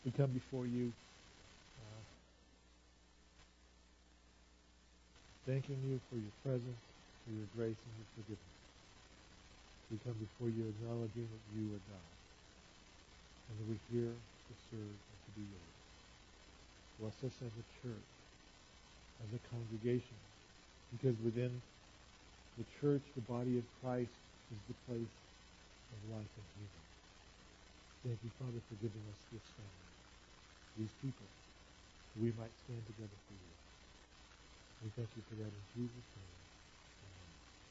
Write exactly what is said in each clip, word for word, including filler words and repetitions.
We come before you uh, thanking you for your presence, for your grace and your forgiveness. We come before you acknowledging that you are God, and that we're here to serve and to be yours. Bless us as a church, as a congregation, because within the church, the body of Christ is the place of life and healing. Thank you, Father, for giving us this family, these people, so we might stand together for you. We thank you for that in Jesus' name. Amen.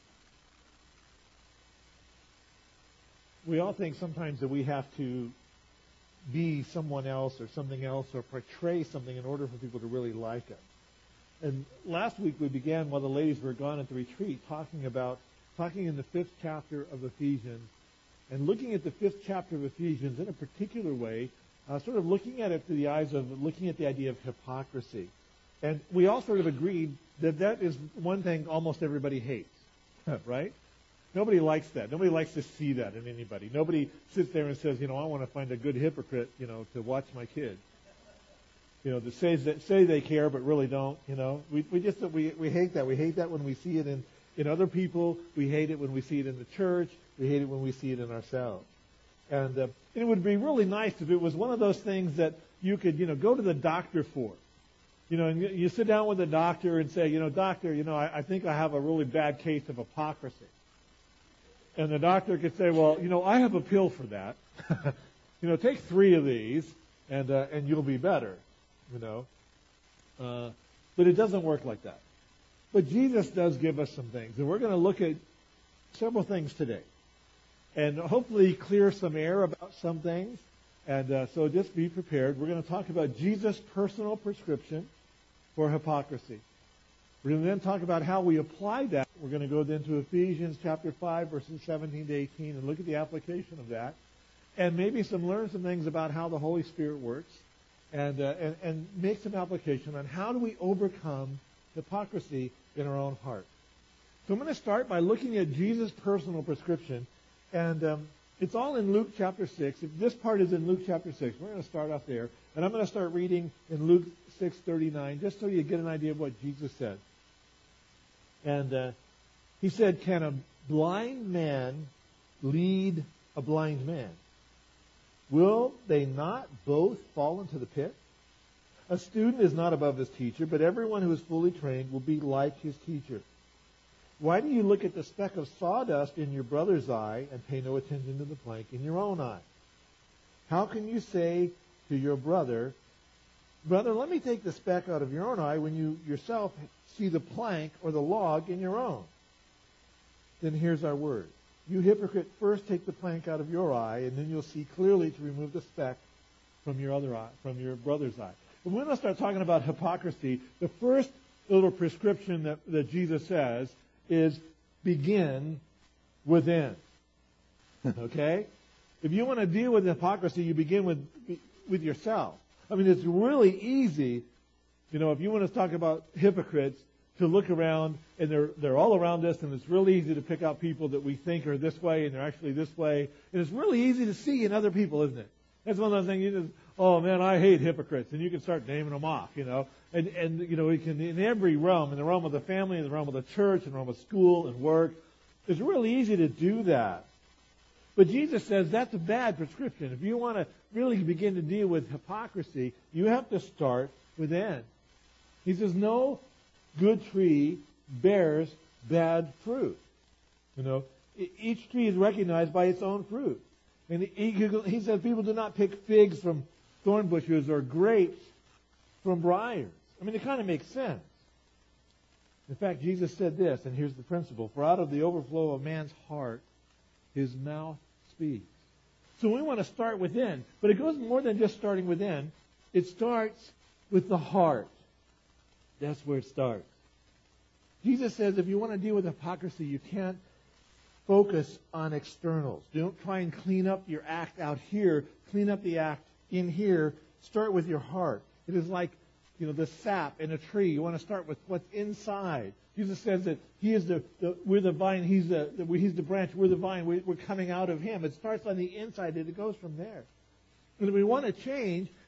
We all think sometimes that we have to be someone else or something else or portray something in order for people to really like us. And last week we began, while the ladies were gone at the retreat, talking about, talking in the fifth chapter of Ephesians, and looking at the fifth chapter of Ephesians in a particular way, uh, sort of looking at it through the eyes of looking at the idea of hypocrisy. And we all sort of agreed that that is one thing almost everybody hates, right? Nobody likes that. Nobody likes to see that in anybody. Nobody sits there and says, you know, I want to find a good hypocrite, you know, to watch my kids. You know, that say that say they care but really don't. You know, we we just we we hate that. We hate that when we see it in in other people. We hate it when we see it in the church. We hate it when we see it in ourselves. And uh, it would be really nice if it was one of those things that you could, you know, go to the doctor for. You know, and you, you sit down with the doctor and say, you know, doctor, you know, I, I think I have a really bad case of hypocrisy. And the doctor could say, well, you know, I have a pill for that. You know, take three of these, and uh, and you'll be better. You know, uh, but it doesn't work like that. But Jesus does give us some things, and we're going to look at several things today, and hopefully clear some air about some things. And uh, so just be prepared. We're going to talk about Jesus' personal prescription for hypocrisy. We're going to then talk about how we apply that. We're going to go then to Ephesians chapter five, verses seventeen to eighteen, and look at the application of that, and maybe some learn some things about how the Holy Spirit works. And, uh, and and make some application on how do we overcome hypocrisy in our own heart. So I'm going to start by looking at Jesus' personal prescription, and um, it's all in Luke chapter six. If this part is in Luke chapter six. We're going to start off there, and I'm going to start reading in Luke six thirty-nine, just so you get an idea of what Jesus said. And uh, he said, "Can a blind man lead a blind man? Will they not both fall into the pit? A student is not above his teacher, but everyone who is fully trained will be like his teacher. Why do you look at the speck of sawdust in your brother's eye and pay no attention to the plank in your own eye? How can you say to your brother, 'Brother, let me take the speck out of your own eye,' when you yourself see the plank or the log in your own? Then here's our word. You hypocrite, first take the plank out of your eye, and then you'll see clearly to remove the speck from your other eye, from your brother's eye." And we're going to start talking about hypocrisy. The first little prescription that, that Jesus says is begin within. Okay? If you want to deal with hypocrisy, you begin with with yourself. I mean, it's really easy, you know, if you want to talk about hypocrites, to look around, and they're they're all around us, and it's really easy to pick out people that we think are this way, and they're actually this way. And it's really easy to see in other people, isn't it? That's one of those things you just, oh man, I hate hypocrites, and you can start naming them off, you know. And and you know, we can in every realm, in the realm of the family, in the realm of the church, in the realm of school and work. It's really easy to do that. But Jesus says that's a bad prescription. If you want to really begin to deal with hypocrisy, you have to start within. He says, no good tree bears bad fruit. You know, each tree is recognized by its own fruit. And he, he says people do not pick figs from thorn bushes or grapes from briars. I mean, it kind of makes sense. In fact, Jesus said this, and here's the principle. For out of the overflow of man's heart, his mouth speaks. So we want to start within. But it goes more than just starting within. It starts with the heart. That's where it starts. Jesus says if you want to deal with hypocrisy, you can't focus on externals. Don't try and clean up your act out here. Clean up the act in here. Start with your heart. It is like, you know, the sap in a tree. You want to start with what's inside. Jesus says that He is the, the we're the vine. He's the, the He's the branch. We're the vine. We, we're coming out of Him. It starts on the inside and it goes from there. And if we want to change,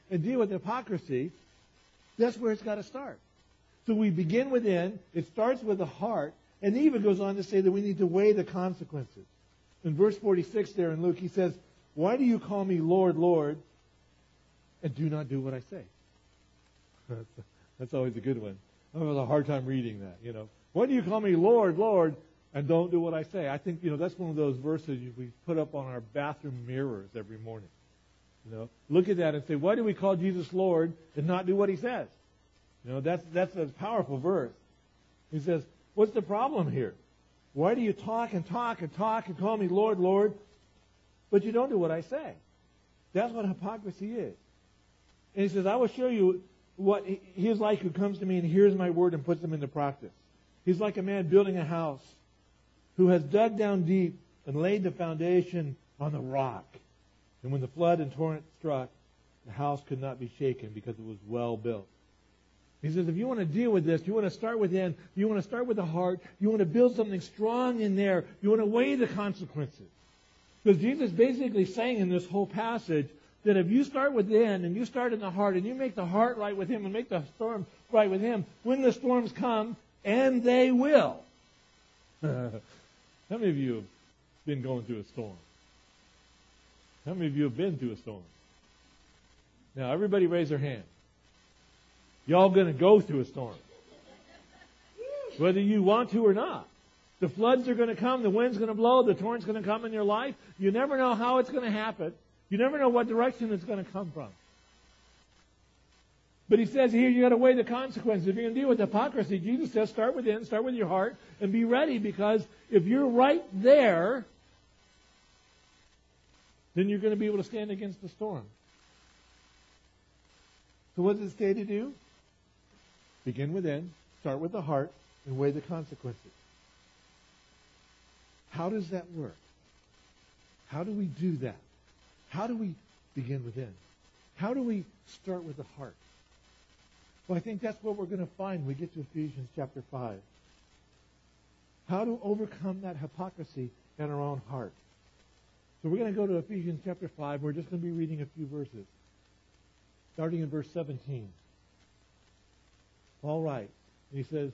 and deal with hypocrisy, that's where it's got to start. So we begin within, it starts with the heart, and he even goes on to say that we need to weigh the consequences. In verse forty-six there in Luke, he says, why do you call me Lord, Lord, and do not do what I say? That's always a good one. I have a hard time reading that, you know. Why do you call me Lord, Lord, and don't do what I say? I think, you know, that's one of those verses we put up on our bathroom mirrors every morning. You know, look at that and say, why do we call Jesus Lord and not do what he says? You know, that's that's a powerful verse. He says, what's the problem here? Why do you talk and talk and talk and call me Lord, Lord, but you don't do what I say? That's what hypocrisy is. And he says, I will show you what he is like who comes to me and hears my word and puts them into practice. He's like a man building a house who has dug down deep and laid the foundation on the rock. And when the flood and torrent struck, the house could not be shaken because it was well built. He says, if you want to deal with this, you want to start within, you want to start with the heart, you want to build something strong in there, you want to weigh the consequences. Because Jesus is basically saying in this whole passage that if you start within and you start in the heart and you make the heart right with him and make the storm right with him, when the storms come, and they will. How many of you have been going through a storm? How many of you have been through a storm? Now, everybody raise their hand. Y'all going to go through a storm. Whether you want to or not. The floods are going to come. The wind's going to blow. The torrent's going to come in your life. You never know how it's going to happen. You never know what direction it's going to come from. But he says here, you got to weigh the consequences. If you're going to deal with hypocrisy, Jesus says, start within, start with your heart, and be ready, because if you're right there, then you're going to be able to stand against the storm. So what does it say to do? Begin within, start with the heart, and weigh the consequences. How does that work? How do we do that? How do we begin within? How do we start with the heart? Well, I think that's what we're going to find when we get to Ephesians chapter five. How to overcome that hypocrisy in our own heart. So we're going to go to Ephesians chapter five. We're just going to be reading a few verses. Starting in verse seventeen. All right. And he says,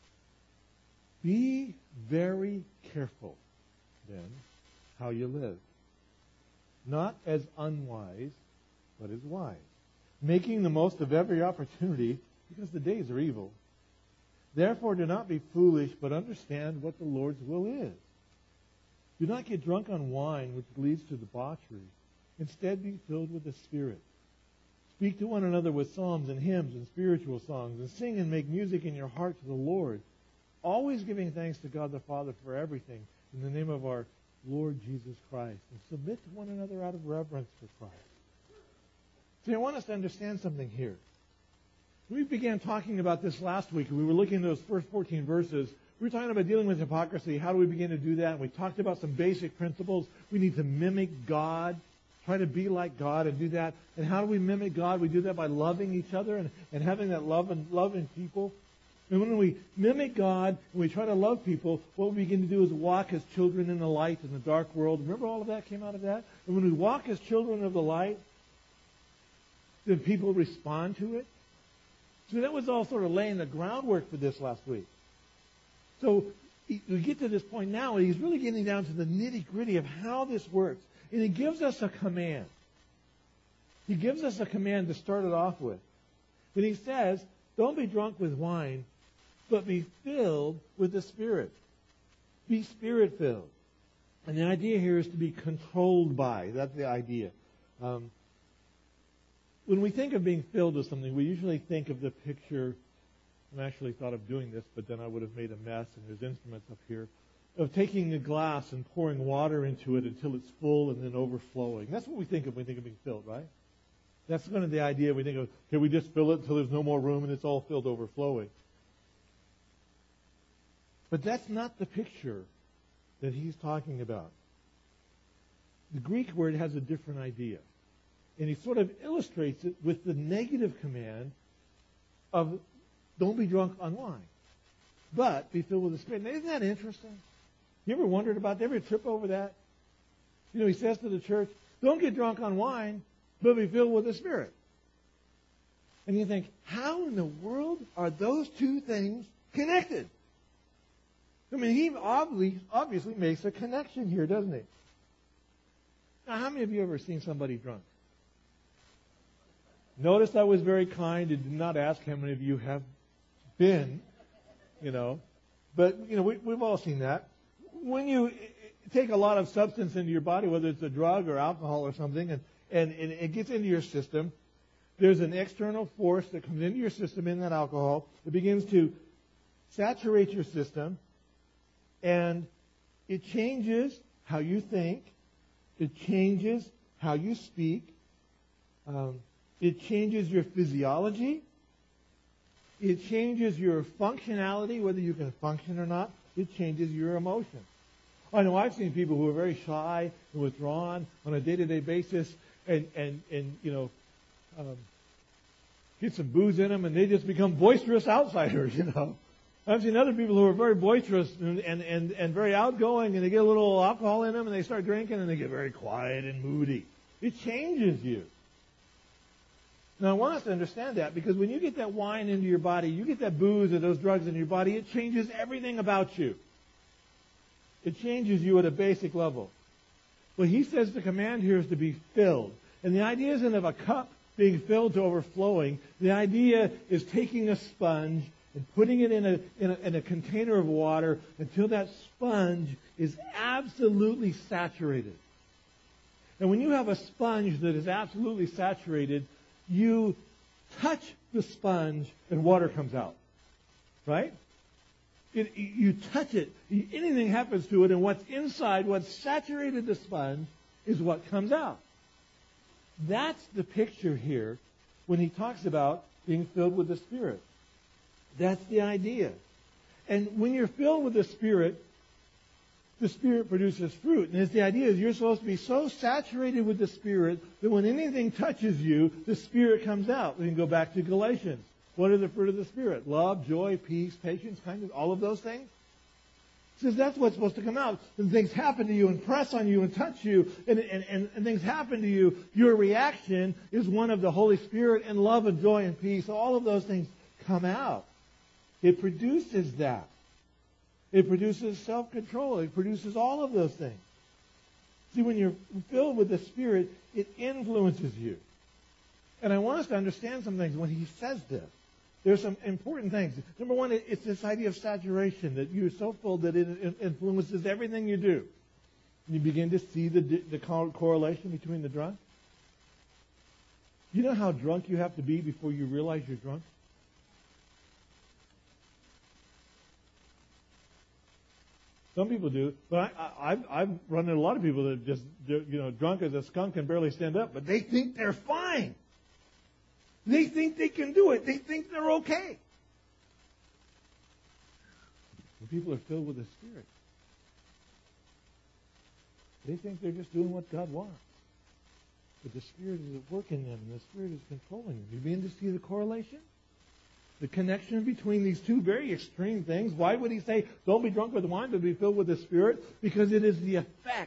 be very careful, then, how you live. Not as unwise, but as wise. Making the most of every opportunity, because the days are evil. Therefore, do not be foolish, but understand what the Lord's will is. Do not get drunk on wine, which leads to debauchery. Instead, be filled with the Spirit. Speak to one another with psalms and hymns and spiritual songs, and sing and make music in your heart to the Lord, always giving thanks to God the Father for everything, in the name of our Lord Jesus Christ, and submit to one another out of reverence for Christ. See, I want us to understand something here. We began talking about this last week, and we were looking at those first fourteen verses. We were talking about dealing with hypocrisy. How do we begin to do that? And we talked about some basic principles. We need to mimic God, try to be like God and do that. And how do we mimic God? We do that by loving each other and, and having that love and love in people. And when we mimic God and we try to love people, what we begin to do is walk as children in the light in the dark world. Remember all of that came out of that? And when we walk as children of the light, then people respond to it. So that was all sort of laying the groundwork for this last week. So we get to this point now, and he's really getting down to the nitty-gritty of how this works. And he gives us a command. He gives us a command to start it off with. And he says, don't be drunk with wine, but be filled with the Spirit. Be Spirit-filled. And the idea here is to be controlled by. That's the idea. Um, when we think of being filled with something, we usually think of the picture. I actually thought of doing this, but then I would have made a mess, and there's instruments up here, of taking a glass and pouring water into it until it's full and then overflowing. That's what we think of when we think of being filled, right? That's kind of the idea. We think of, okay, we just fill it until there's no more room and it's all filled overflowing. But that's not the picture that he's talking about. The Greek word has a different idea. And he sort of illustrates it with the negative command of don't be drunk on wine, but be filled with the Spirit. Now, isn't that interesting? You ever wondered about that? Ever trip over that? You know, he says to the church, don't get drunk on wine, but be filled with the Spirit. And you think, how in the world are those two things connected? I mean, he obviously, obviously makes a connection here, doesn't he? Now, how many of you have ever seen somebody drunk? Notice I was very kind and did not ask how many of you have been, you know. But, you know, we, we've all seen that. When you take a lot of substance into your body, whether it's a drug or alcohol or something, and, and, and it gets into your system, there's an external force that comes into your system in that alcohol. It begins to saturate your system, and it changes how you think. It changes how you speak. Um, it changes your physiology. It changes your functionality, whether you can function or not. It changes your emotions. I know I've seen people who are very shy and withdrawn on a day-to-day basis, and, and, and you know, um, get some booze in them, and they just become boisterous outsiders, you know. I've seen other people who are very boisterous and, and, and, and very outgoing, and they get a little alcohol in them, and they start drinking, and they get very quiet and moody. It changes you. Now, I want us to understand that, because when you get that wine into your body, you get that booze or those drugs into your body, it changes everything about you. It changes you at a basic level. What he says the command here is to be filled. And the idea isn't of a cup being filled to overflowing. The idea is taking a sponge and putting it in a, in a, in a container of water until that sponge is absolutely saturated. And when you have a sponge that is absolutely saturated, you touch the sponge and water comes out. Right? It, you touch it, anything happens to it, and what's inside, what's saturated the sponge, is what comes out. That's the picture here when he talks about being filled with the Spirit. That's the idea. And when you're filled with the Spirit, the Spirit produces fruit. And the idea is you're supposed to be so saturated with the Spirit that when anything touches you, the Spirit comes out. We can go back to Galatians. What are the fruit of the Spirit? Love, joy, peace, patience, kindness, all of those things. He says that's what's supposed to come out. When things happen to you and press on you and touch you and, and, and, and things happen to you, your reaction is one of the Holy Spirit and love and joy and peace. All of those things come out. It produces that. It produces self-control. It produces all of those things. See, when you're filled with the Spirit, it influences you. And I want us to understand some things when he says this. There's some important things. Number one, it's this idea of saturation, that you're so full that it influences everything you do. You begin to see the, the correlation between the drunk. You know how drunk you have to be before you realize you're drunk? Some people do, but I, I, I've, I've run into a lot of people that just, you know, drunk as a skunk can barely stand up, but they think they're fine. They think they can do it. They think they're okay. When people are filled with the Spirit, they think they're just doing what God wants. But the Spirit is at work in them, and the Spirit is controlling them. You begin to see the correlation? The connection between these two very extreme things. Why would he say, don't be drunk with wine, but be filled with the Spirit? Because it is the effect.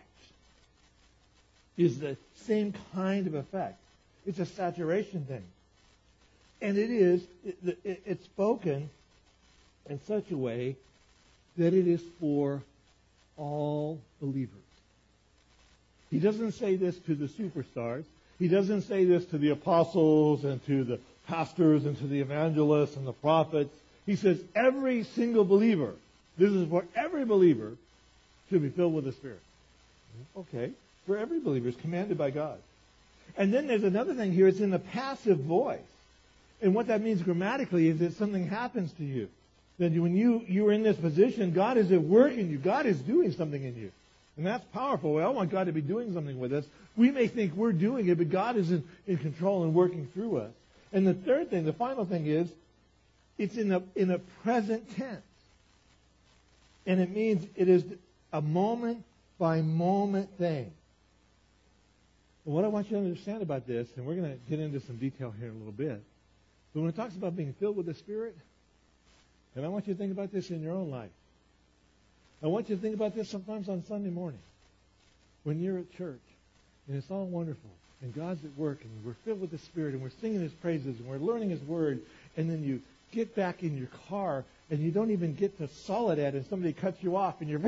Is the same kind of effect. It's a saturation thing. And it is, it, it, it's spoken in such a way that it is for all believers. He doesn't say this to the superstars. He doesn't say this to the apostles and to the pastors and to the evangelists and the prophets. He says every single believer, this is for every believer, should be filled with the Spirit. Okay, for every believer, it's commanded by God. And then there's another thing here, it's in the passive voice. And what that means grammatically is that something happens to you. That when you, you're in this position, God is at work in you. God is doing something in you. And that's powerful. We all want God to be doing something with us. We may think we're doing it, but God is in, in control and working through us. And the third thing, the final thing is, it's in a, in a present tense. And it means it is a moment by moment thing. And what I want you to understand about this, and we're going to get into some detail here in a little bit, but when it talks about being filled with the Spirit, and I want you to think about this in your own life. I want you to think about this sometimes on Sunday morning when you're at church, and it's all wonderful. and God's at work, and we're filled with the Spirit, and we're singing His praises, and we're learning His Word, and then you get back in your car, and you don't even get to Soledad, and somebody cuts you off, and you're,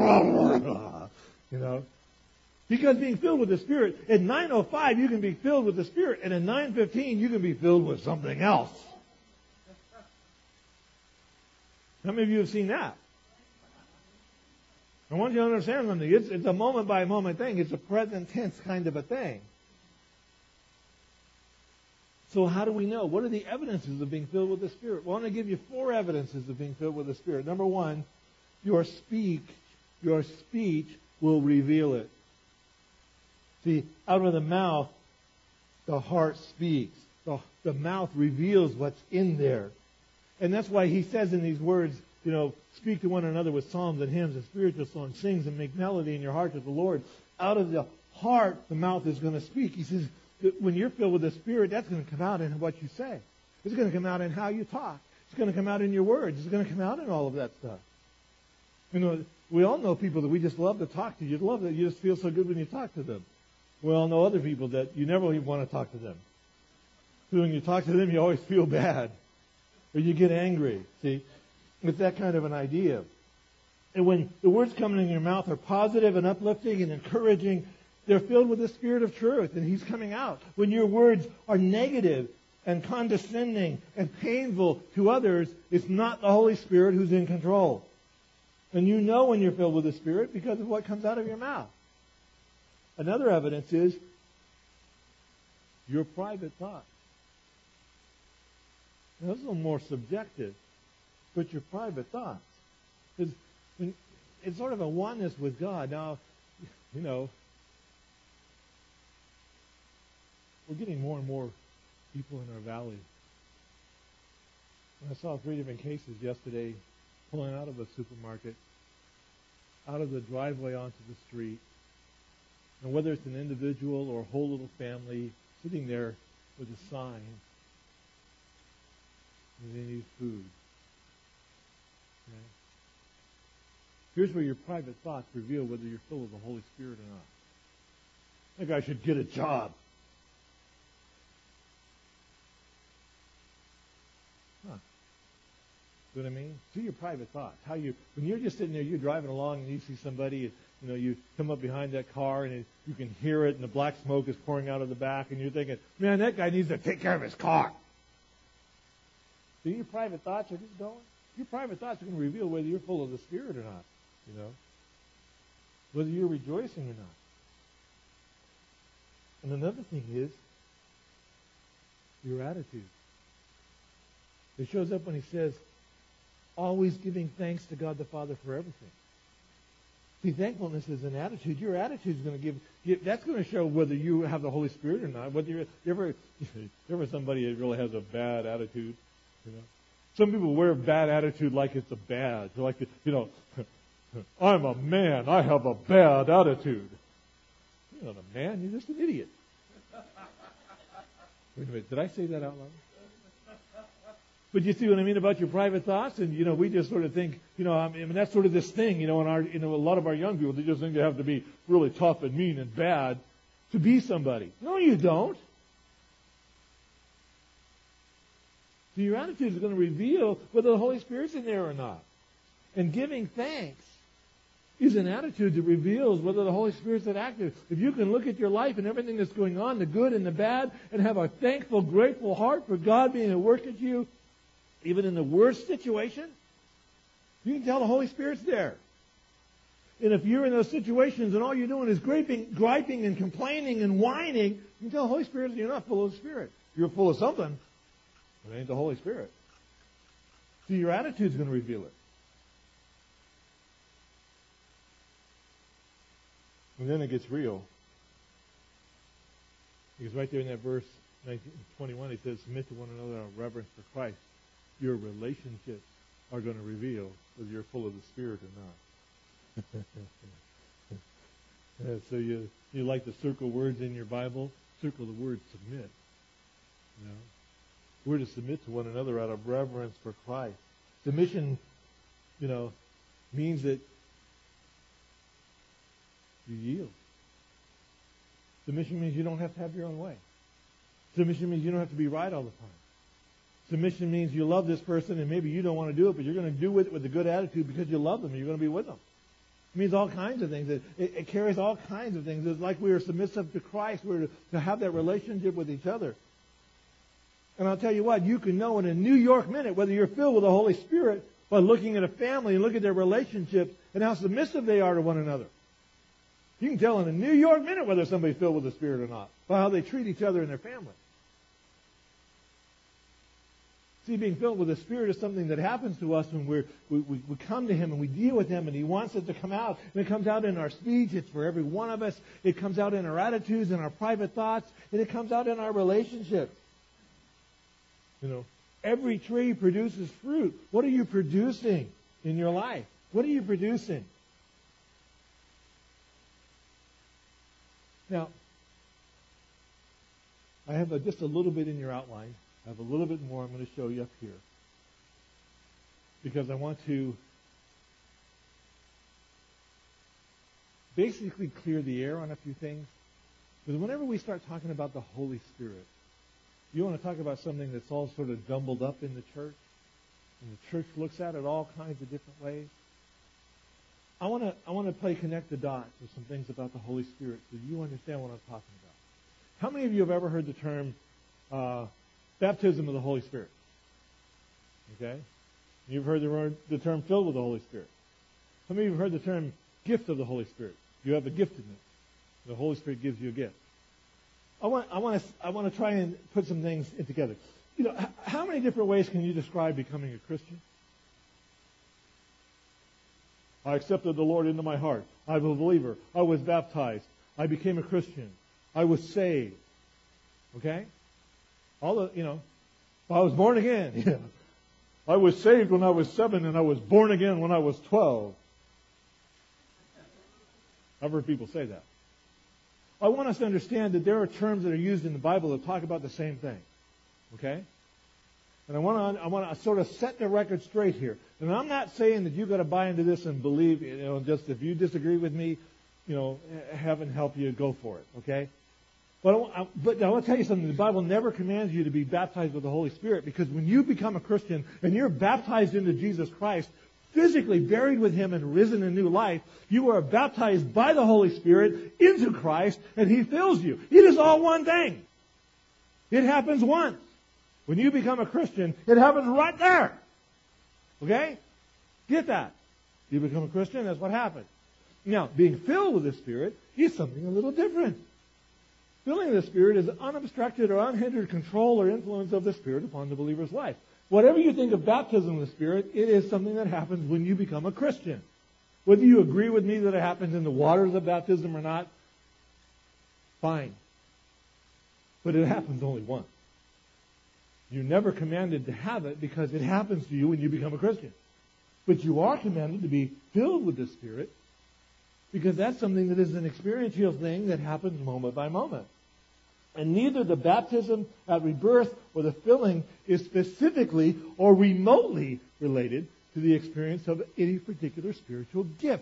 you know. Because being filled with the Spirit, at nine oh five you can be filled with the Spirit, and at nine fifteen you can be filled with something else. How many of you have seen that? I want you to understand something. It's, it's a moment-by-moment thing. It's a present tense kind of a thing. So how do we know? What are the evidences of being filled with the Spirit? Well, I'm going to give you four evidences of being filled with the Spirit. Number one, your speak, your speech will reveal it. See, out of the mouth, the heart speaks. The, the mouth reveals what's in there. And that's why he says in these words, you know, speak to one another with psalms and hymns and spiritual songs, sings and make melody in your heart to the Lord. Out of the heart, the mouth is going to speak. He says, that when you're filled with the Spirit, that's going to come out in what you say. It's going to come out in how you talk. It's going to come out in your words. It's going to come out in all of that stuff. You know, we all know people that we just love to talk to. You love that. You just feel so good when you talk to them. We all know other people that you never even want to talk to them. So when you talk to them, you always feel bad. Or you get angry. See? It's that kind of an idea. And when the words coming in your mouth are positive and uplifting and encouraging, they're filled with the Spirit of truth, and He's coming out. When your words are negative and condescending and painful to others, it's not the Holy Spirit who's in control. And you know when you're filled with the Spirit because of what comes out of your mouth. Another evidence is your private thoughts. Now, this is a little more subjective, but your private thoughts. It's, it's sort of a oneness with God. Now, you know, we're getting more and more people in our valley. I saw three different cases yesterday pulling out of a supermarket, out of the driveway onto the street. And whether it's an individual or a whole little family sitting there with a sign, and they need food. Okay? Here's where your private thoughts reveal whether you're full of the Holy Spirit or not. I think I should get a job. Huh. See what I mean? See your private thoughts. How you, when you're just sitting there, you're driving along and you see somebody, you know, you come up behind that car and it, you can hear it and the black smoke is pouring out of the back and you're thinking, man, that guy needs to take care of his car. See, your private thoughts are just going. Your private thoughts are going to reveal whether you're full of the Spirit or not, you know. Whether you're rejoicing or not. And another thing is your attitude. It shows up when he says, always giving thanks to God the Father for everything. See, thankfulness is an attitude. Your attitude is going to give, give, that's going to show whether you have the Holy Spirit or not. Whether you're, you ever, you ever somebody that really has a bad attitude, you know? Some people wear bad attitude like it's a badge. Like, you know, I'm a man. I have a bad attitude. You're not a man. You're just an idiot. Wait a minute. Did I say that out loud? But you see what I mean about your private thoughts? And, you know, we just sort of think, you know, I mean, that's sort of this thing, you know, in our, you know, a lot of our young people, they just think they have to be really tough and mean and bad to be somebody. No, you don't. So your attitude is going to reveal whether the Holy Spirit's in there or not. And giving thanks is an attitude that reveals whether the Holy Spirit's active. If you can look at your life and everything that's going on, the good and the bad, and have a thankful, grateful heart for God being at work at you, even in the worst situation, you can tell the Holy Spirit's there. And if you're in those situations and all you're doing is griping, griping and complaining and whining, you can tell the Holy Spirit you're not full of the Spirit. You're full of something. It ain't the Holy Spirit. So your attitude's going to reveal it. And then it gets real. Because right there in that verse nineteen, twenty-one, he says, submit to one another out of reverence for Christ. Your relationships are going to reveal whether you're full of the Spirit or not. Yeah, so you you like to circle words in your Bible? Circle the word submit. You know? We're to submit to one another out of reverence for Christ. Submission, you know, means that you yield. Submission means you don't have to have your own way. Submission means you don't have to be right all the time. Submission means you love this person and maybe you don't want to do it, but you're going to do it with a good attitude because you love them and you're going to be with them. It means all kinds of things. It, it, it carries all kinds of things. It's like we are submissive to Christ. We're to, to have that relationship with each other. And I'll tell you what, you can know in a New York minute whether you're filled with the Holy Spirit by looking at a family and look at their relationships and how submissive they are to one another. You can tell in a New York minute whether somebody's filled with the Spirit or not by how they treat each other and their family. See, being filled with the Spirit is something that happens to us when we're, we, we, we come to Him and we deal with Him and He wants it to come out. And it comes out in our speech. It's for every one of us. It comes out in our attitudes and our private thoughts. And it comes out in our relationships. You know, every tree produces fruit. What are you producing in your life? What are you producing? Now, I have a, just a little bit in your outline. I have a little bit more I'm going to show you up here. Because I want to basically clear the air on a few things. Because whenever we start talking about the Holy Spirit, you want to talk about something that's all sort of jumbled up in the church, and the church looks at it all kinds of different ways. I want to I want to play connect the dots with some things about the Holy Spirit so you understand what I'm talking about. How many of you have ever heard the term uh, baptism of the Holy Spirit? Okay? You've heard the, word, the term filled with the Holy Spirit. How many of you have heard the term gift of the Holy Spirit? You have a giftedness. The Holy Spirit gives you a gift. I want, I want to, I want to try and put some things in together. You know, h- how many different ways can you describe becoming a Christian? I accepted the Lord into my heart. I'm a believer. I was baptized. I became a Christian. I was saved. Okay? All the, you know, I was born again. Yeah. I was saved when I was seven and I was born again when I was twelve. I've heard people say that. I want us to understand that there are terms that are used in the Bible that talk about the same thing. Okay? And I want to I want to sort of set the record straight here. And I'm not saying that you've got to buy into this and believe, you know, just if you disagree with me, you know, heaven help you, go for it. Okay? But I, want, but I want to tell you something. The Bible never commands you to be baptized with the Holy Spirit, because when you become a Christian and you're baptized into Jesus Christ, physically buried with Him and risen in new life, you are baptized by the Holy Spirit into Christ, and He fills you. It is all one thing. It happens once. When you become a Christian, it happens right there. Okay? Get that. You become a Christian, that's what happens. Now, being filled with the Spirit is something a little different. Filling the Spirit is unobstructed or unhindered control or influence of the Spirit upon the believer's life. Whatever you think of baptism of the Spirit, it is something that happens when you become a Christian. Whether you agree with me that it happens in the waters of baptism or not, fine. But it happens only once. You're never commanded to have it because it happens to you when you become a Christian. But you are commanded to be filled with the Spirit, because that's something that is an experiential thing that happens moment by moment. And neither the baptism at rebirth or the filling is specifically or remotely related to the experience of any particular spiritual gift.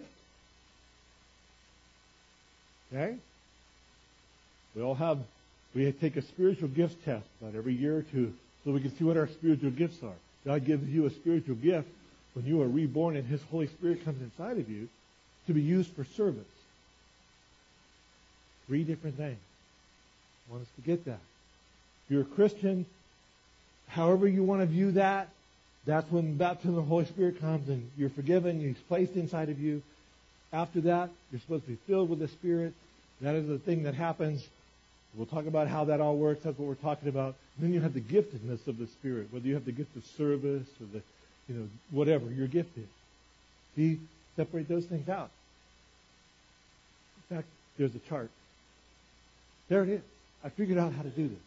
Okay? We all have, we take a spiritual gifts test about every year or two so we can see what our spiritual gifts are. God gives you a spiritual gift when you are reborn and His Holy Spirit comes inside of you to be used for service. Three different things. I want us to get that. If you're a Christian, however you want to view that, that's when baptism of the Holy Spirit comes and you're forgiven, He's placed inside of you. After that, you're supposed to be filled with the Spirit. That is the thing that happens. We'll talk about how that all works. That's what we're talking about. And then you have the giftedness of the Spirit, whether you have the gift of service or the, you know, whatever you're gifted. See, separate those things out. In fact, there's a chart. There it is. I figured out how to do this.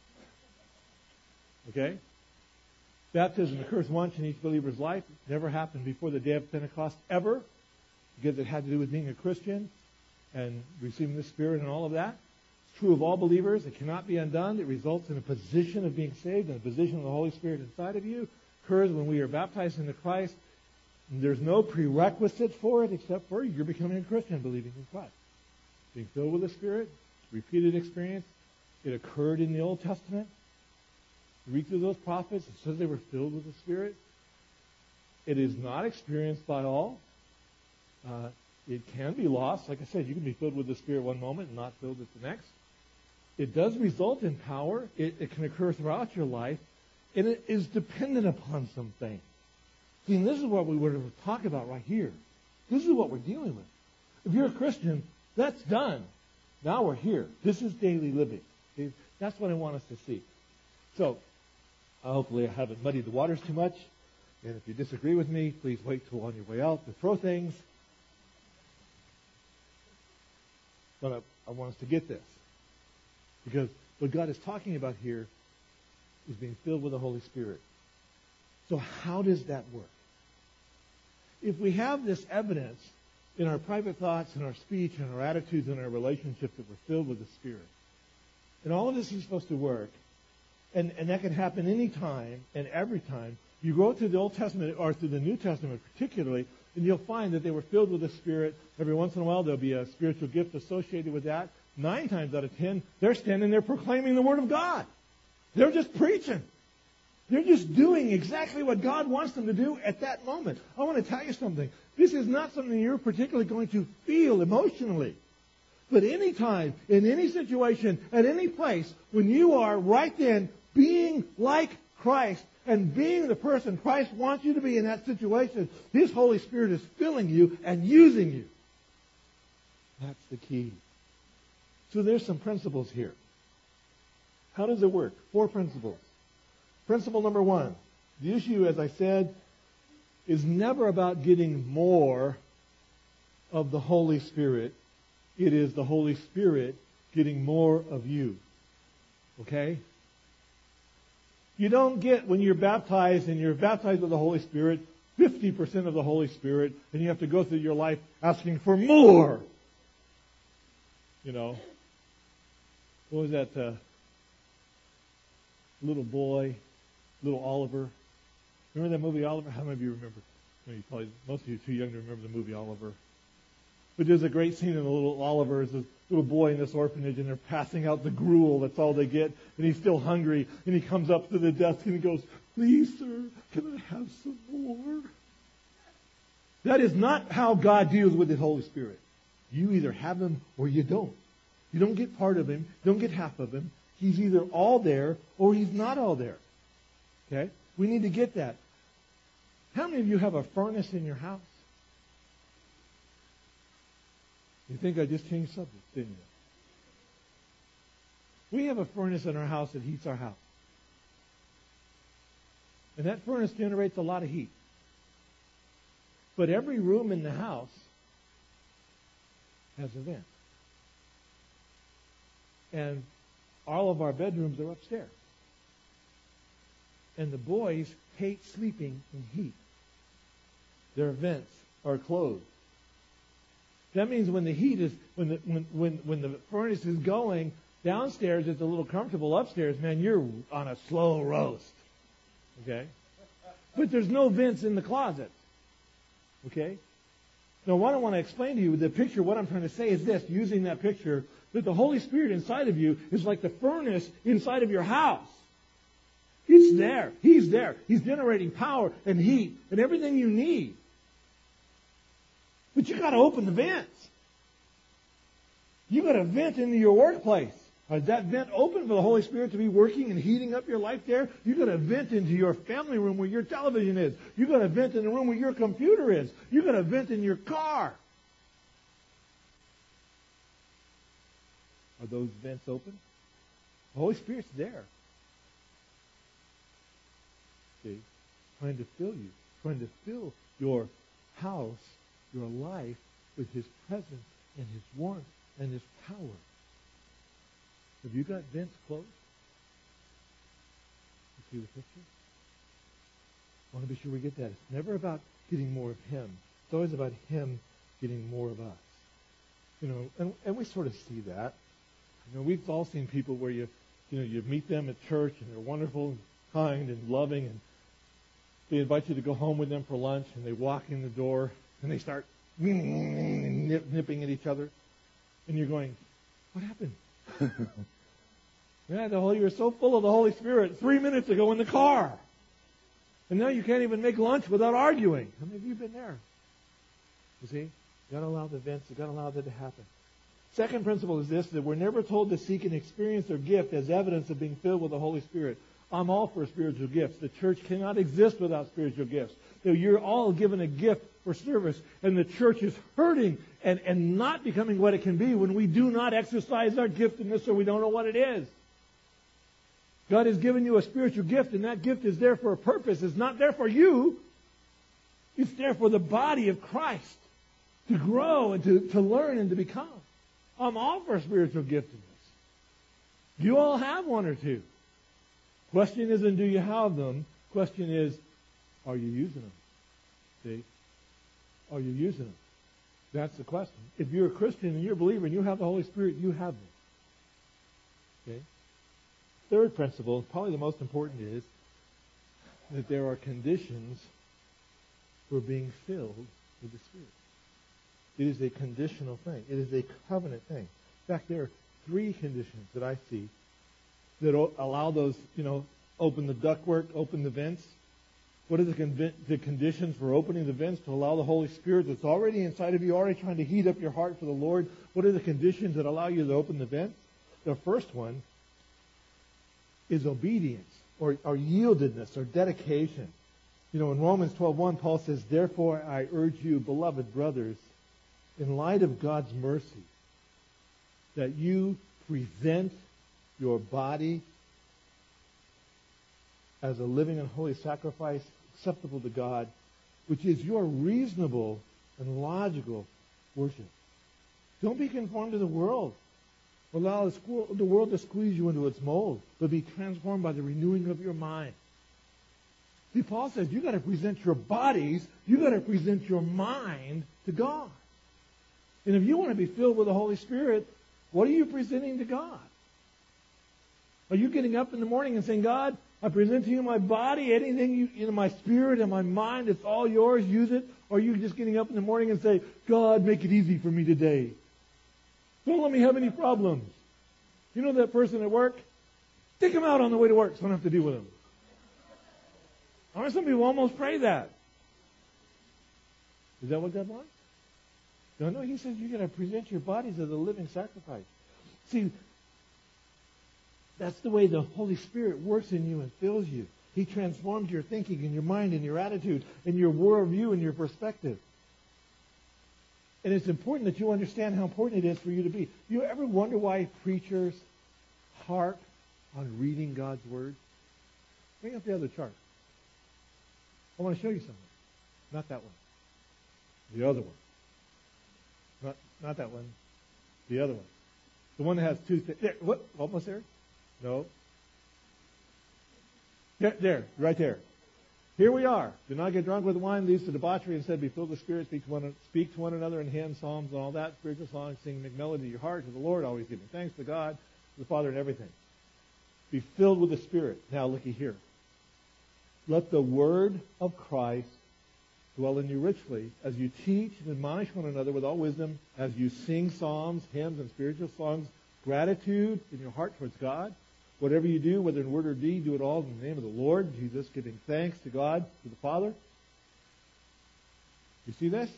Okay? Baptism occurs once in each believer's life. It never happened before the day of Pentecost, ever, because it had to do with being a Christian and receiving the Spirit and all of that. It's true of all believers. It cannot be undone. It results in a position of being saved and a position of the Holy Spirit inside of you. It occurs when we are baptized into Christ. And there's no prerequisite for it except for you're becoming a Christian, believing in Christ. Being filled with the Spirit, repeated experience. It occurred in the Old Testament. You read through those prophets, it says they were filled with the Spirit. It is not experienced by all. Uh, it can be lost. Like I said, you can be filled with the Spirit one moment and not filled with the next. It does result in power. It, it can occur throughout your life. And it is dependent upon something. See, and this is what we were to talk about right here. This is what we're dealing with. If you're a Christian, that's done. Now we're here. This is daily living. Okay? That's what I want us to see. So, uh, hopefully I haven't muddied the waters too much. And if you disagree with me, please wait till on your way out to throw things. But I, I want us to get this. Because what God is talking about here is being filled with the Holy Spirit. So how does that work? If we have this evidence in our private thoughts, in our speech, in our attitudes, in our relationships that we're filled with the Spirit, and all of this is supposed to work, and, and that can happen any time and every time, you go through the Old Testament or through the New Testament particularly, and you'll find that they were filled with the Spirit. Every once in a while there'll be a spiritual gift associated with that. Nine times out of ten, they're standing there proclaiming the Word of God. They're just preaching. They're just doing exactly what God wants them to do at that moment. I want to tell you something. This is not something you're particularly going to feel emotionally. But any time, in any situation, at any place, when you are right then being like Christ and being the person Christ wants you to be in that situation, His Holy Spirit is filling you and using you. That's the key. So there's some principles here. How does it work? Four principles. Principle number one. The issue, as I said, is never about getting more of the Holy Spirit. It is the Holy Spirit getting more of you. Okay? You don't get, when you're baptized and you're baptized with the Holy Spirit, fifty percent of the Holy Spirit, and you have to go through your life asking for more. You know, what was that uh, little boy, little Oliver? Remember that movie Oliver? How many of you remember? Well, you probably, most of you are too young to remember the movie Oliver. But there's a great scene in the little Oliver. There's a little boy in this orphanage, and they're passing out the gruel. That's all they get. And he's still hungry. And he comes up to the desk, and he goes, "Please, sir, can I have some more?" That is not how God deals with the Holy Spirit. You either have Him or you don't. You don't get part of Him. You don't get half of Him. He's either all there or He's not all there. Okay? We need to get that. How many of you have a furnace in your house? You think I just changed subjects, didn't you? We have a furnace in our house that heats our house. And that furnace generates a lot of heat. But every room in the house has a vent. And all of our bedrooms are upstairs. And the boys hate sleeping in heat. Their vents are closed. That means when the heat is, when the, when, when, when the furnace is going, downstairs it's a little comfortable. Upstairs, man, you're on a slow roast. Okay? But there's no vents in the closet. Okay? Now, what I want to explain to you with the picture, what I'm trying to say is this, using that picture, that the Holy Spirit inside of you is like the furnace inside of your house. It's there. He's there. He's generating power and heat and everything you need. But you got to open the vents. You got to vent into your workplace. Is that vent open for the Holy Spirit to be working and heating up your life there? You got to vent into your family room where your television is. You got to vent in the room where your computer is. You got to vent in your car. Are those vents open? The Holy Spirit's there. See, trying to fill you, trying to fill your house, your life with His presence and His warmth and His power. Have you got vents closed? You see the picture? I want to be sure we get that. It's never about getting more of Him. It's always about Him getting more of us. You know, and, and we sort of see that. You know, we've all seen people where you, you know, you meet them at church and they're wonderful and kind and loving, and they invite you to go home with them for lunch, and they walk in the door and they start nip, nipping at each other, and you're going, "What happened? Yeah, the Holy, you were so full of the Holy Spirit three minutes ago in the car. And now you can't even make lunch without arguing. How many of you have been there? You see? You've got to allow the events. You've got to allow that to happen. Second principle is this, that we're never told to seek an experience or gift as evidence of being filled with the Holy Spirit. I'm all for spiritual gifts. The church cannot exist without spiritual gifts. So you're all given a gift for service, and the church is hurting and, and not becoming what it can be when we do not exercise our giftedness or we don't know what it is. God has given you a spiritual gift, and that gift is there for a purpose. It's not there for you. It's there for the body of Christ to grow and to, to learn and to become. I'm all for spiritual giftedness. You all have one or two. Question isn't do you have them. Question is, are you using them? See? Are you using them? That's the question. If you're a Christian and you're a believer and you have the Holy Spirit, you have them. Okay? Third principle, probably the most important, is that there are conditions for being filled with the Spirit. It is a conditional thing. It is a covenant thing. In fact, there are three conditions that I see that allow those, you know, open the ductwork, open the vents. What are the, conv- the conditions for opening the vents to allow the Holy Spirit that's already inside of you, already trying to heat up your heart for the Lord? What are the conditions that allow you to open the vents? The first one is obedience or, or yieldedness or dedication. You know, in Romans twelve one, Paul says, "Therefore I urge you, beloved brothers, in light of God's mercy, that you present your body as a living and holy sacrifice acceptable to God, which is your reasonable and logical worship." Don't be conformed to the world. Allow the world to squeeze you into its mold, but be transformed by the renewing of your mind. See, Paul says you got to present your bodies, you got to present your mind to God. And if you want to be filled with the Holy Spirit, what are you presenting to God? Are you getting up in the morning and saying, "God, I present to you my body, anything you, you know, my spirit and my mind, it's all yours, use it"? Or are you just getting up in the morning and say, "God, make it easy for me today. Don't let me have any problems"? You know that person at work? Take him out on the way to work so I don't have to deal with him. I mean, some people almost pray that. Is that what God wants? No, no, he says you got to present your bodies as a living sacrifice. See, that's the way the Holy Spirit works in you and fills you. He transforms your thinking and your mind and your attitude and your worldview and your perspective. And it's important that you understand how important it is for you to be. You ever wonder why preachers harp on reading God's Word? Bring up the other chart. I want to show you something. Not that one. The other one. Not, not that one. The other one. The one that has two things. There. What? Almost there? No. There, there. Right there. Here we are. Do not get drunk with wine, leads to debauchery. Instead, be filled with the Spirit. Speak to one, speak to one another in hymns, psalms, and all that. Spiritual songs. Sing, make melody to your heart to the Lord. Always giving thanks to God, to the Father, and everything. Be filled with the Spirit. Now, looky here. Let the word of Christ dwell in you richly, as you teach and admonish one another with all wisdom, as you sing psalms, hymns, and spiritual songs, gratitude in your heart towards God. Whatever you do, whether in word or deed, do it all in the name of the Lord Jesus, giving thanks to God, to the Father. You see this?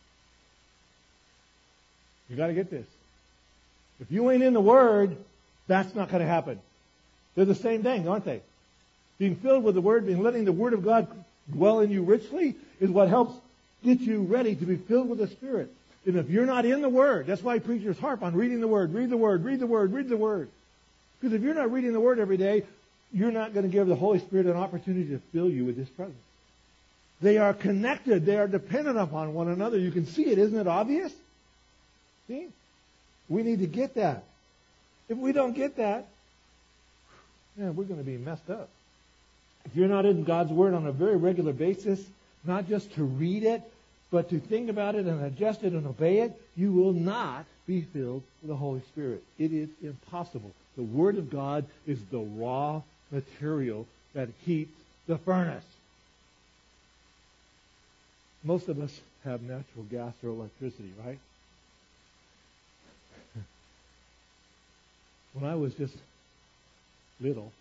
You got to get this. If you ain't in the Word, that's not going to happen. They're the same thing, aren't they? Being filled with the Word, being letting the Word of God dwell in you richly is what helps get you ready to be filled with the Spirit. And if you're not in the Word, that's why preachers harp on reading the Word, read the Word, read the Word, read the Word. Because if you're not reading the Word every day, you're not going to give the Holy Spirit an opportunity to fill you with His presence. They are connected. They are dependent upon one another. You can see it. Isn't it obvious? See? We need to get that. If we don't get that, man, we're going to be messed up. If you're not in God's Word on a very regular basis, not just to read it, but to think about it and adjust it and obey it, you will not be filled with the Holy Spirit. It is impossible. The Word of God is the raw material that heats the furnace. Most of us have natural gas or electricity, right? When I was just little,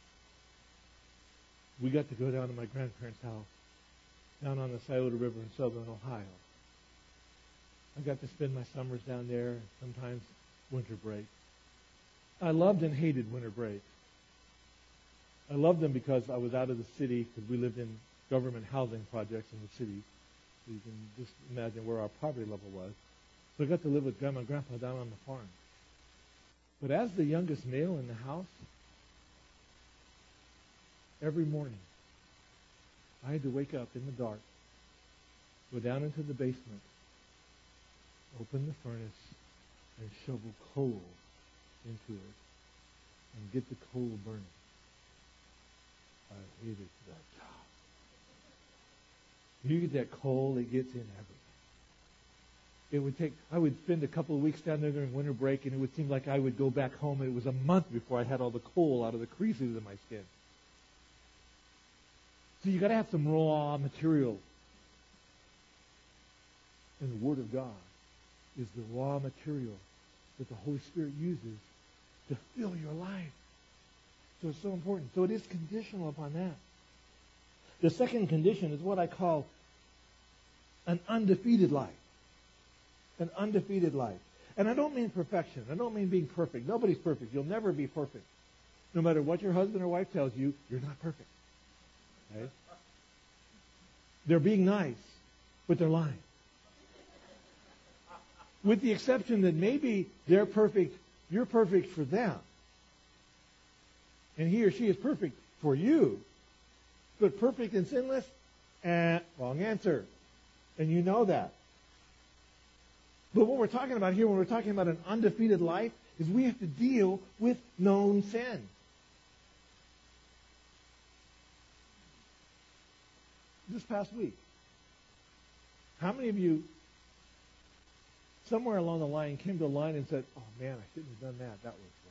we got to go down to my grandparents' house, down on the Scioto River in southern Ohio. I got to spend my summers down there, sometimes winter break. I loved and hated winter breaks. I loved them because I was out of the city, because we lived in government housing projects in the city. So you can just imagine where our poverty level was. So I got to live with Grandma and Grandpa down on the farm. But as the youngest male in the house, every morning, I had to wake up in the dark, go down into the basement, open the furnace, and shovel coal into it, and get the coal burning. I hated that job. You get that coal, it gets in everything. It would take, I would spend a couple of weeks down there during winter break, and it would seem like I would go back home, and it was a month before I had all the coal out of the creases in my skin. So you got to have some raw material. And the Word of God is the raw material that the Holy Spirit uses to fill your life. So it's so important. So it is conditional upon that. The second condition is what I call an undefeated life. An undefeated life. And I don't mean perfection. I don't mean being perfect. Nobody's perfect. You'll never be perfect. No matter what your husband or wife tells you, you're not perfect. Okay? They're being nice, but they're lying. With the exception that maybe they're perfect, you're perfect for them. And he or she is perfect for you. But perfect and sinless? Eh, wrong answer. And you know that. But what we're talking about here, when we're talking about an undefeated life, is we have to deal with known sin. This past week, how many of you, somewhere along the line, came to a line and said, oh man, I shouldn't have done that. That was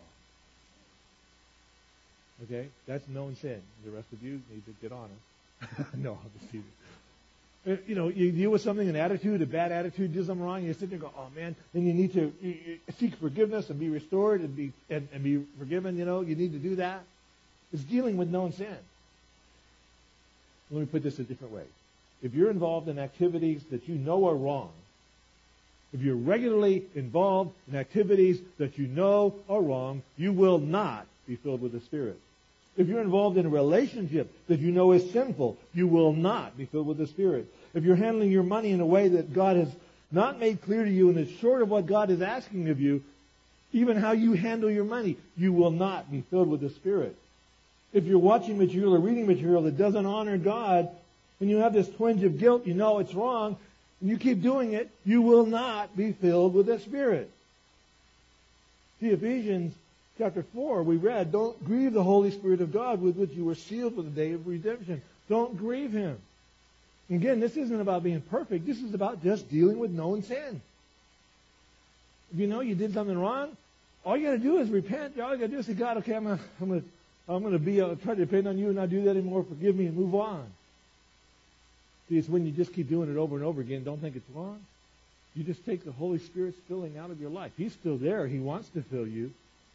wrong. Okay? That's known sin. The rest of you need to get honest. No, I'll just tease you. You know, you deal with something, an attitude, a bad attitude, do something wrong, you sit there and go, oh man, then you need to you, you seek forgiveness and be restored and be and, and be forgiven, you know, you need to do that. It's dealing with known sin. Let me put this a different way. If you're involved in activities that you know are wrong, if you're regularly involved in activities that you know are wrong, you will not be filled with the Spirit. If you're involved in a relationship that you know is sinful, you will not be filled with the Spirit. If you're handling your money in a way that God has not made clear to you and is short of what God is asking of you, even how you handle your money, you will not be filled with the Spirit. If you're watching material or reading material that doesn't honor God, and you have this twinge of guilt, you know it's wrong, and you keep doing it, you will not be filled with the Spirit. See, Ephesians chapter four, we read, don't grieve the Holy Spirit of God with which you were sealed for the day of redemption. Don't grieve Him. Again, this isn't about being perfect. This is about just dealing with known sin. If you know you did something wrong, all you got to do is repent. All you got to do is say, God, okay, I'm going to I'm going to I'm going to be uh, try to depend on you and not do that anymore. Forgive me and move on. See, it's when you just keep doing it over and over again, don't think it's wrong. You just take the Holy Spirit's filling out of your life. He's still there. He wants to fill you.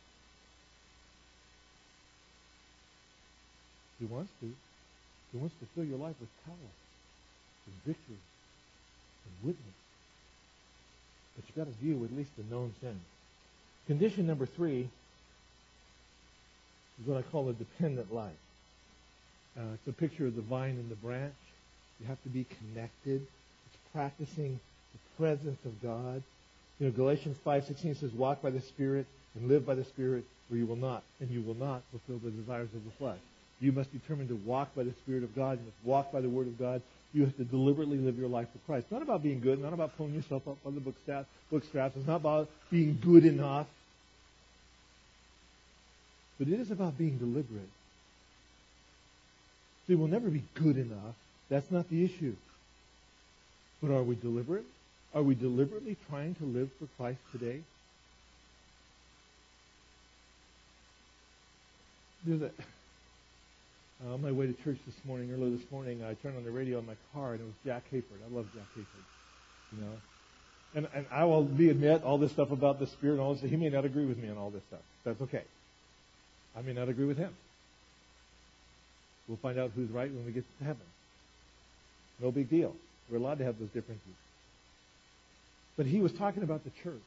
He wants to. He wants to fill your life with power and victory and witness. But you've got to deal with at least the known sin. Condition number three is what I call a dependent life. Uh, it's a picture of the vine and the branch. You have to be connected. It's practicing the presence of God. You know, Galatians five sixteen says, walk by the Spirit and live by the Spirit, or you will not, and you will not fulfill the desires of the flesh. You must determine to walk by the Spirit of God. You must walk by the Word of God. You have to deliberately live your life for Christ. It's not about being good. It's not about pulling yourself up by the book straps. Book straps. It's not about being good enough. But it is about being deliberate. See, we'll never be good enough. That's not the issue. But are we deliberate? Are we deliberately trying to live for Christ today? There's a... Uh, on my way to church this morning, earlier this morning, I turned on the radio in my car, and it was Jack Hayford. I love Jack Hayford, you know. And, and I will be admit all this stuff about the Spirit and all this. He may not agree with me on all this stuff. That's okay. I may not agree with him. We'll find out who's right when we get to heaven. No big deal. We're allowed to have those differences. But he was talking about the church.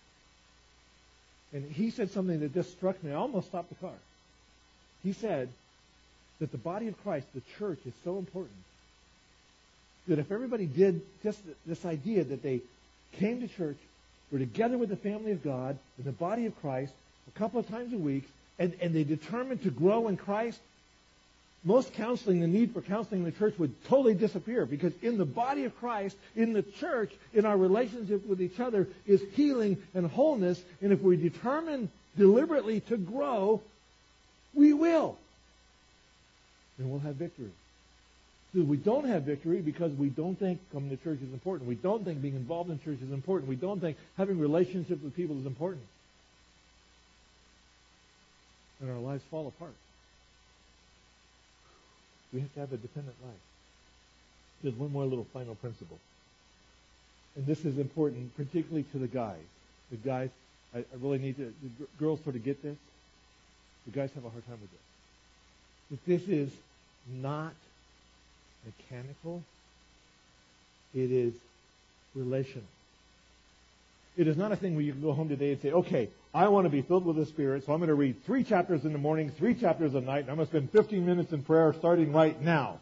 And he said something that just struck me. I almost stopped the car. He said that the body of Christ, the church, is so important that if everybody did just this idea that they came to church, were together with the family of God, in the body of Christ, a couple of times a week, and, and they determined to grow in Christ, most counseling, the need for counseling in the church would totally disappear, because in the body of Christ, in the church, in our relationship with each other, is healing and wholeness. And if we determine deliberately to grow, we will. And we'll have victory. So we don't have victory because we don't think coming to church is important. We don't think being involved in church is important. We don't think having relationships with people is important. And our lives fall apart. We have to have a dependent life. There's one more little final principle. And this is important, particularly to the guys. The guys, I, I really need to, the g- girls sort of get this. The guys have a hard time with this. But this is not mechanical. It is relational. It is not a thing where you can go home today and say, okay, I want to be filled with the Spirit, so I'm going to read three chapters in the morning, three chapters at night, and I'm going to spend fifteen minutes in prayer starting right now.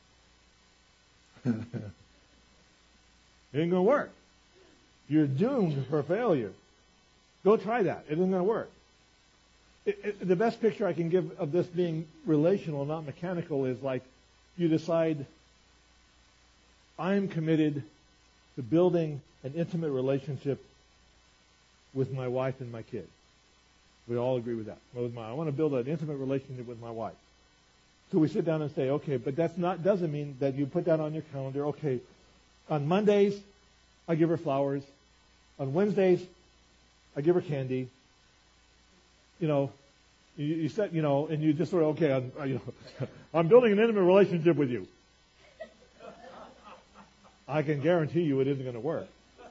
It ain't going to work. You're doomed for failure. Go try that. It isn't going to work. It, it, the best picture I can give of this being relational, not mechanical, is like you decide, I'm committed to building an intimate relationship with my wife and my kids. We all agree with that. With my, I want to build an intimate relationship with my wife. So we sit down and say, okay, but that's not doesn't mean that you put that on your calendar. Okay, on Mondays, I give her flowers. On Wednesdays, I give her candy. You know, you, you set, you know, and you just sort of, okay, I'm, I, you know, I'm building an intimate relationship with you. I can guarantee you it isn't going to work.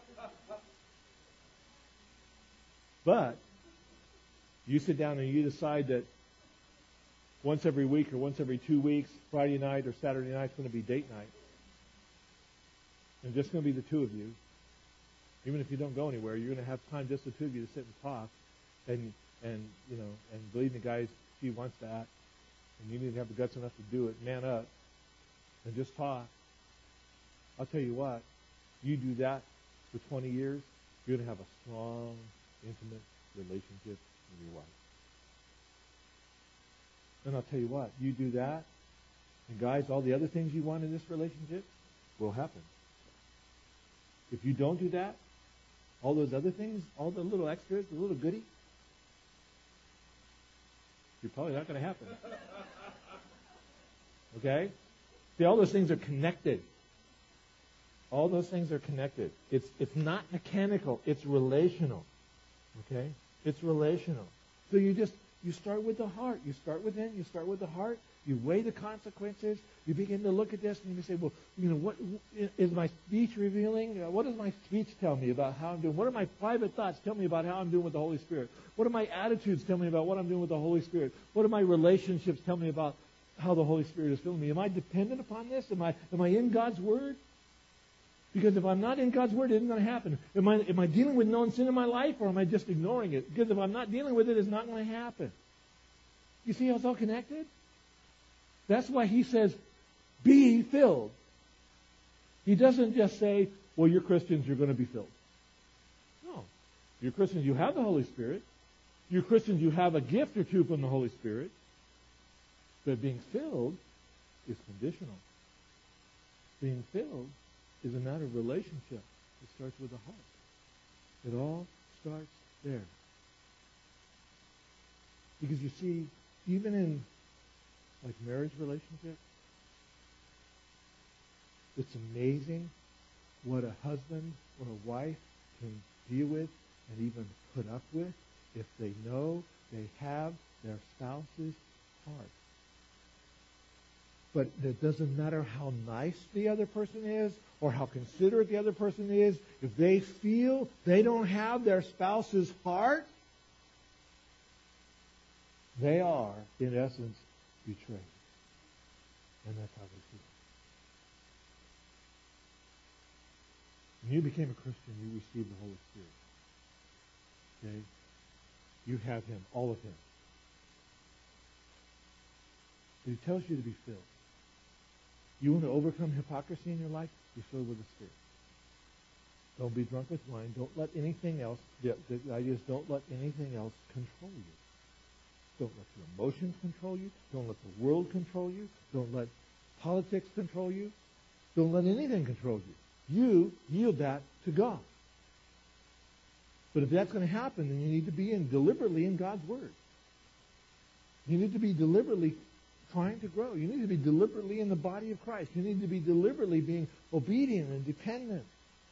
But you sit down and you decide that once every week or once every two weeks, Friday night or Saturday night is going to be date night. And just going to be the two of you. Even if you don't go anywhere, you're going to have time just the two of you to sit and talk. And, and you know, and believe me, guys, she wants that. And you need to have the guts enough to do it. Man up. And just talk. I'll tell you what, you do that for twenty years, you're going to have a strong, intimate relationship with your wife. And I'll tell you what, you do that, and guys, all the other things you want in this relationship will happen. If you don't do that, all those other things, all the little extras, the little goodies, you're probably not going to happen. Okay? See, all those things are connected. All those things are connected. It's it's not mechanical. It's relational. Okay? It's relational. So you just, you start with the heart. You start within. You start with the heart. You weigh the consequences. You begin to look at this and you say, well, you know, what is my speech revealing? What does my speech tell me about how I'm doing? What are my private thoughts tell me about how I'm doing with the Holy Spirit? What are my attitudes tell me about what I'm doing with the Holy Spirit? What do my relationships tell me about how the Holy Spirit is filling me? Am I dependent upon this? Am I am I in God's Word? Because if I'm not in God's Word, it isn't going to happen. Am I, am I dealing with known sin in my life, or am I just ignoring it? Because if I'm not dealing with it, it's not going to happen. You see how it's all connected? That's why he says, be filled. He doesn't just say, well, you're Christians, you're going to be filled. No. You're Christians, you have the Holy Spirit. You're Christians, you have a gift or two from the Holy Spirit. But being filled is conditional. Being filled is a matter of relationship. It starts with the heart. It all starts there. Because you see, even in like marriage relationships, it's amazing what a husband or a wife can deal with and even put up with if they know they have their spouse's heart. But it doesn't matter how nice the other person is or how considerate the other person is. If they feel they don't have their spouse's heart, they are, in essence, betrayed. And that's how they feel. When you became a Christian, you received the Holy Spirit. Okay? You have Him, all of Him. But He tells you to be filled. You want to overcome hypocrisy in your life? Be filled with the Spirit. Don't be drunk with wine. Don't let anything else, the, the idea is don't let anything else control you. Don't let your emotions control you. Don't let the world control you. Don't let politics control you. Don't let anything control you. You yield that to God. But if that's going to happen, then you need to be in deliberately in God's Word. You need to be deliberately trying to grow. You need to be deliberately in the body of Christ. You need to be deliberately being obedient and dependent.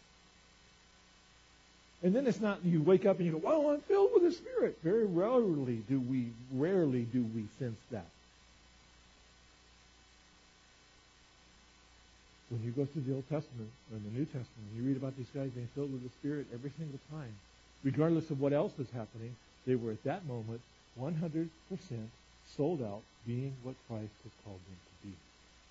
And then it's not you wake up and you go, well, I'm filled with the Spirit. Very rarely do we, rarely do we sense that. When you go through the Old Testament or the New Testament, you read about these guys being filled with the Spirit every single time. Regardless of what else was happening, they were at that moment one hundred percent sold out, being what Christ has called them to be.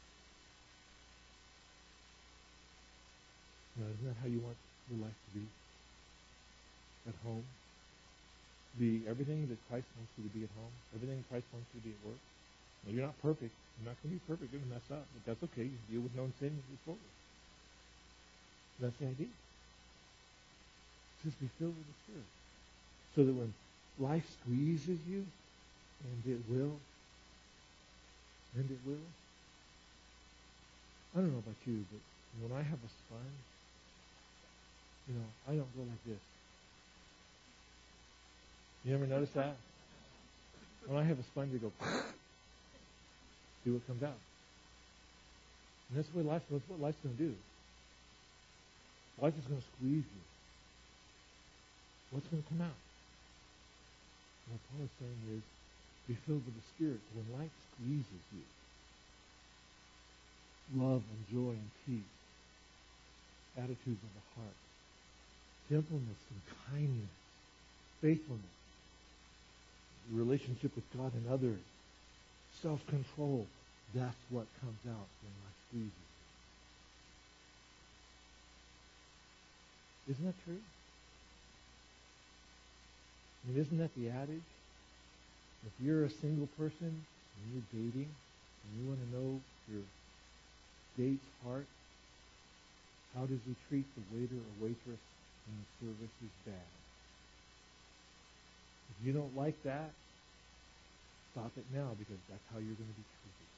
Now, isn't that how you want your life to be? At home? Be everything that Christ wants you to be at home? Everything Christ wants you to be at work? Now, you're not perfect. You're not going to be perfect. You're going to mess up. But that's okay. You deal with known sin and move forward. That's the idea. Just be filled with the Spirit. So that when life squeezes you, and it will, and it will. I don't know about you, but when I have a sponge, you know, I don't go like this. You ever notice that? When I have a sponge, I go, see what comes out. And that's what life, that's what life's going to do. Life is going to squeeze you. What's going to come out? And what Paul is saying is, be filled with the Spirit. When life squeezes you, love and joy and peace, attitudes of the heart, gentleness and kindness, faithfulness, relationship with God and others, self-control, that's what comes out when life squeezes you. Isn't that true? I mean, isn't that the adage? If you're a single person and you're dating and you want to know your date's heart, how does he treat the waiter or waitress when the service is bad? If you don't like that, stop it now, because that's how you're going to be treated.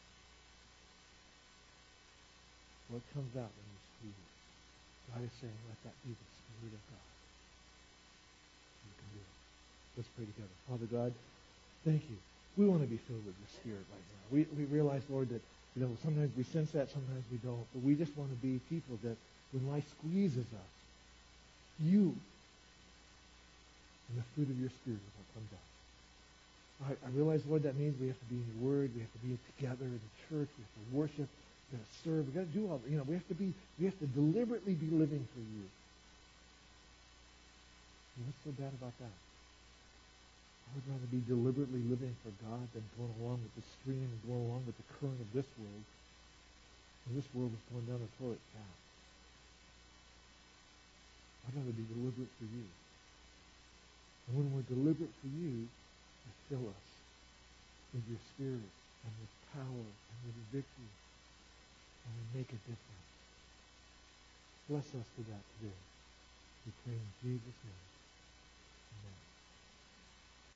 What comes out when you squeeze it? God is saying, let that be the Spirit of God. You can do it. Let's pray together. Father God, thank you. We want to be filled with your Spirit right now. We we realize, Lord, that you know sometimes we sense that, sometimes we don't. But we just want to be people that when life squeezes us, you and the fruit of your Spirit is what comes out. I, I realize, Lord, that means we have to be in your Word. We have to be together in the church. We have to worship. We have to serve. We got to do all that. You know, we have to be. We have to deliberately be living for you. And what's so bad about that? I would rather be deliberately living for God than going along with the stream and going along with the current of this world. And this world is going down the toilet path. I'd rather be deliberate for you. And when we're deliberate for you, you fill us with your Spirit and with power and with victory. And we make a difference. Bless us for that today. We pray in Jesus' name.